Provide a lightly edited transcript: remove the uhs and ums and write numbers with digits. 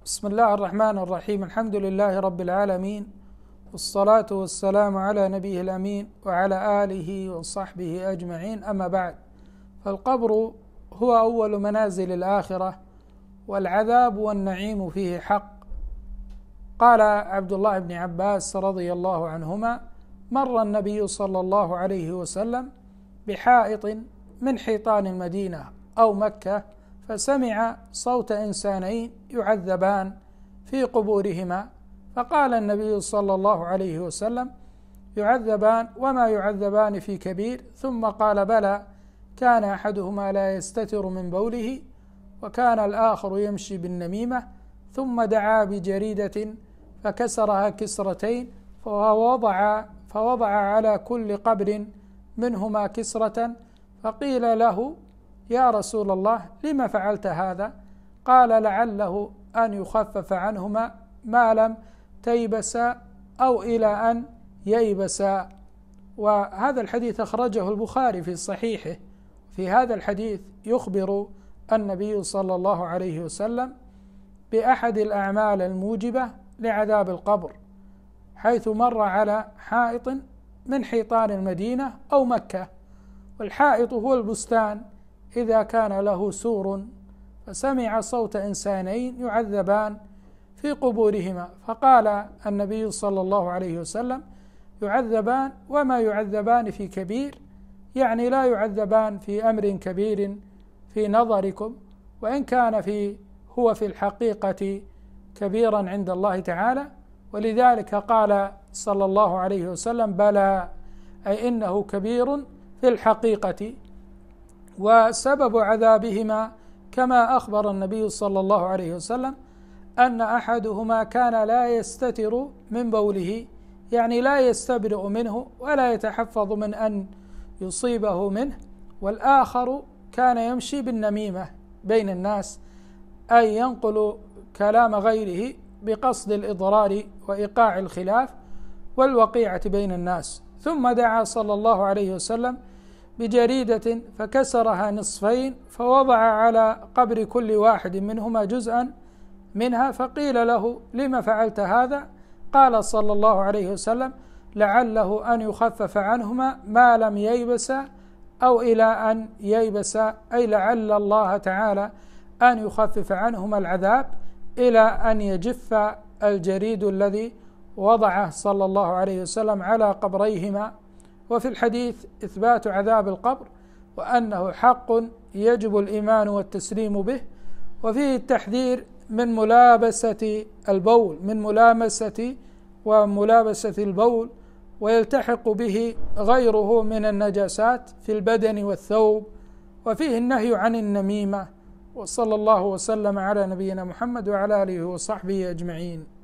بسم الله الرحمن الرحيم. الحمد لله رب العالمين، والصلاة والسلام على نبيه الأمين وعلى آله وصحبه أجمعين. أما بعد، فالقبر هو أول منازل الآخرة، والعذاب والنعيم فيه حق. قال عبد الله بن عباس رضي الله عنهما: مر النبي صلى الله عليه وسلم بحائط من حيطان المدينة أو مكة، فسمع صوت إنسانين يعذبان في قبورهما، فقال النبي صلى الله عليه وسلم: يعذبان وما يعذبان في كبير؟ ثم قال: بلى، كان أحدهما لا يستتر من بوله، وكان الآخر يمشي بالنميمة. ثم دعا بجريدة فكسرها كسرتين، فوضع على كل قبر منهما كسرة، فقيل له: يا رسول الله، لم فعلت هذا؟ قال: لعله أن يخفف عنهما ما لم تيبسا أو إلى أن ييبسا. وهذا الحديث أخرجه البخاري في صحيحه. في هذا الحديث يخبر النبي صلى الله عليه وسلم بأحد الأعمال الموجبة لعذاب القبر، حيث مر على حائط من حيطان المدينة أو مكة، والحائط هو البستان إذا كان له سور، فسمع صوت إنسانين يعذبان في قبورهما، فقال النبي صلى الله عليه وسلم: يعذبان وما يعذبان في كبير، يعني لا يعذبان في أمر كبير في نظركم، وإن كان هو في الحقيقة كبيرا عند الله تعالى. ولذلك قال صلى الله عليه وسلم: بلى، أي إنه كبير في الحقيقة. وسبب عذابهما كما أخبر النبي صلى الله عليه وسلم أن أحدهما كان لا يستتر من بوله، يعني لا يستبرئ منه ولا يتحفظ من أن يصيبه منه، والآخر كان يمشي بالنميمة بين الناس، أي ينقل كلام غيره بقصد الإضرار وإيقاع الخلاف والوقيعة بين الناس. ثم دعا صلى الله عليه وسلم بجريدة فكسرها نصفين، فوضع على قبر كل واحد منهما جزءا منها، فقيل له: لم فعلت هذا؟ قال صلى الله عليه وسلم: لعله أن يخفف عنهما ما لم ييبس أو إلى أن ييبس، أي لعل الله تعالى أن يخفف عنهما العذاب إلى أن يجف الجريد الذي وضعه صلى الله عليه وسلم على قبريهما. وفي الحديث إثبات عذاب القبر، وأنه حق يجب الإيمان والتسليم به، وفيه التحذير من ملابسة البول، من ملامسة البول، ويلتحق به غيره من النجاسات في البدن والثوب، وفيه النهي عن النميمة. وصلى الله وسلم على نبينا محمد وعلى آله وصحبه أجمعين.